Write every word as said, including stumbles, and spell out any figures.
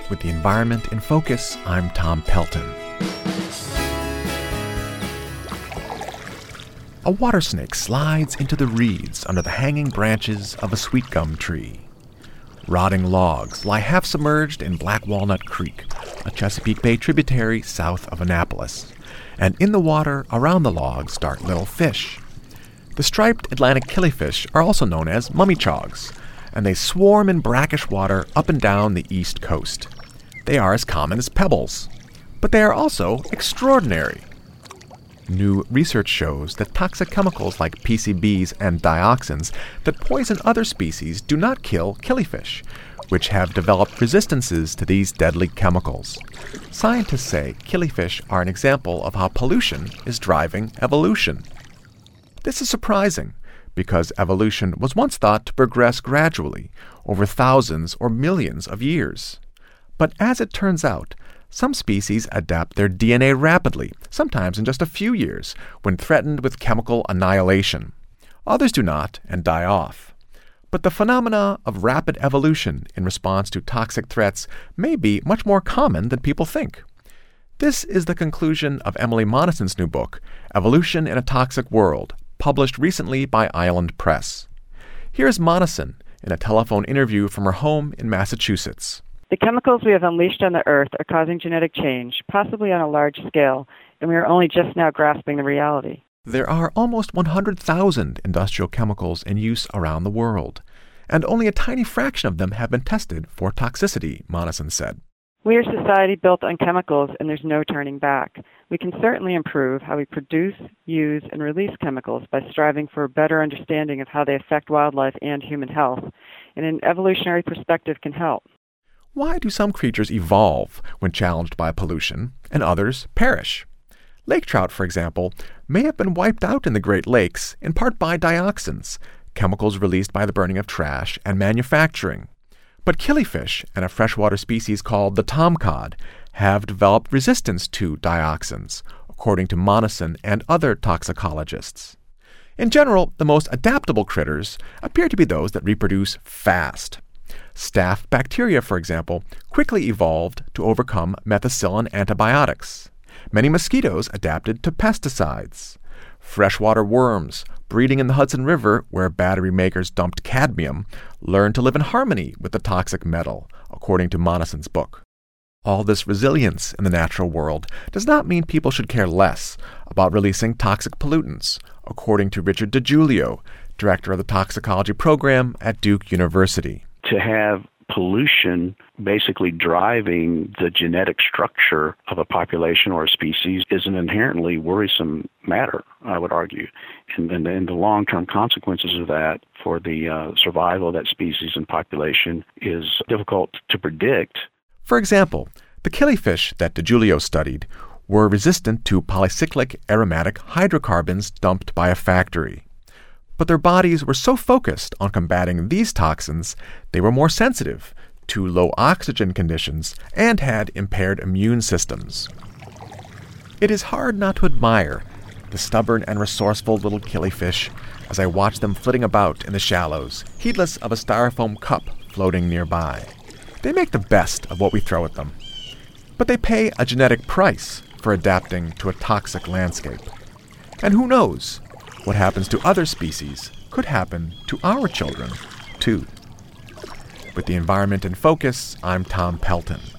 With the environment in focus, I'm Tom Pelton. A water snake slides into the reeds under the hanging branches of a sweet gum tree. Rotting logs lie half submerged in Black Walnut Creek, a Chesapeake Bay tributary south of Annapolis. And in the water around the logs dart little fish. The striped Atlantic killifish are also known as mummychogs, and they swarm in brackish water up and down the east coast. They are as common as pebbles, but they are also extraordinary. New research shows that toxic chemicals like P C Bs and dioxins that poison other species do not kill killifish, which have developed resistances to these deadly chemicals. Scientists say killifish are an example of how pollution is driving evolution. This is surprising, because evolution was once thought to progress gradually, over thousands or millions of years. But as it turns out, some species adapt their D N A rapidly, sometimes in just a few years, when threatened with chemical annihilation. Others do not and die off. But the phenomena of rapid evolution in response to toxic threats may be much more common than people think. This is the conclusion of Emily Monison's new book, Evolution in a Toxic World, published recently by Island Press. Here's Monison in a telephone interview from her home in Massachusetts. The chemicals we have unleashed on the Earth are causing genetic change, possibly on a large scale, and we are only just now grasping the reality. There are almost one hundred thousand industrial chemicals in use around the world, and only a tiny fraction of them have been tested for toxicity, Monison said. We are a society built on chemicals, and there's no turning back. We can certainly improve how we produce, use, and release chemicals by striving for a better understanding of how they affect wildlife and human health, and an evolutionary perspective can help. Why do some creatures evolve when challenged by pollution, and others perish? Lake trout, for example, may have been wiped out in the Great Lakes, in part by dioxins, chemicals released by the burning of trash and manufacturing. But killifish and a freshwater species called the tomcod have developed resistance to dioxins, according to Monison and other toxicologists. In general, the most adaptable critters appear to be those that reproduce fast. Staph bacteria, for example, quickly evolved to overcome methicillin antibiotics. Many mosquitoes adapted to pesticides. Freshwater worms, breeding in the Hudson River where battery makers dumped cadmium, learned to live in harmony with the toxic metal, according to Monison's book. All this resilience in the natural world does not mean people should care less about releasing toxic pollutants, according to Richard DiGiulio, director of the toxicology program at Duke University. To have pollution basically driving the genetic structure of a population or a species is an inherently worrisome matter, I would argue. And, and, and the long-term consequences of that for the uh, survival of that species and population is difficult to predict. For example, the killifish that DiGiulio studied were resistant to polycyclic aromatic hydrocarbons dumped by a factory. But their bodies were so focused on combating these toxins, they were more sensitive to low oxygen conditions and had impaired immune systems. It is hard not to admire the stubborn and resourceful little killifish as I watch them flitting about in the shallows, heedless of a styrofoam cup floating nearby. They make the best of what we throw at them. But they pay a genetic price for adapting to a toxic landscape. And who knows? What happens to other species could happen to our children, too. With the environment in focus, I'm Tom Pelton.